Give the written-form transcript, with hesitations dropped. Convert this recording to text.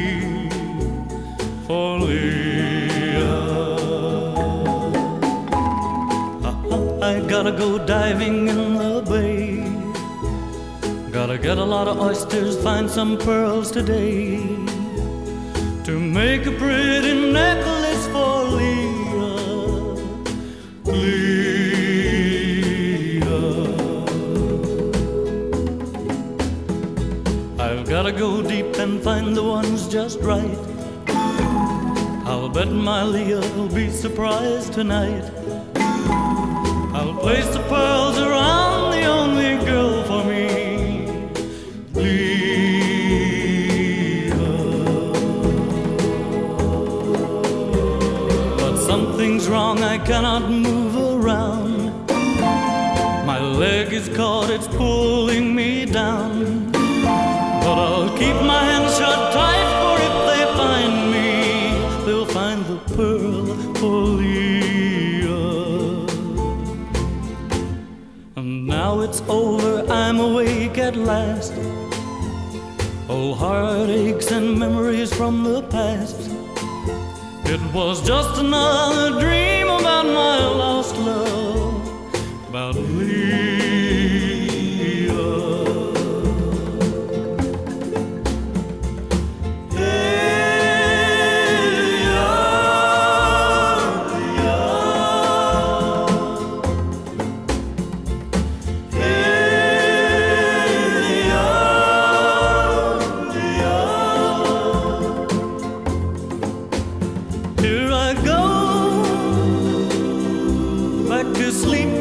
for Leah. I gotta go diving in the bay. Gotta get a lot of oysters, find some pearls today, to make a pretty necklace for Leah. Leah. I've gotta go deep and find the ones just right. I'll bet my Leah will be surprised tonight. I'll place the pearls around the only girl for me, Leah. But something's wrong, I cannot move around. My leg is caught, it's pulling me down. But I'll keep my hands shut tight, for if they find me, they'll find the pearl for Leah. And now it's over, I'm awake at last. Oh, heartaches and memories from the past. It was just another dream about my lost love, about Leah. Here I go, back to sleep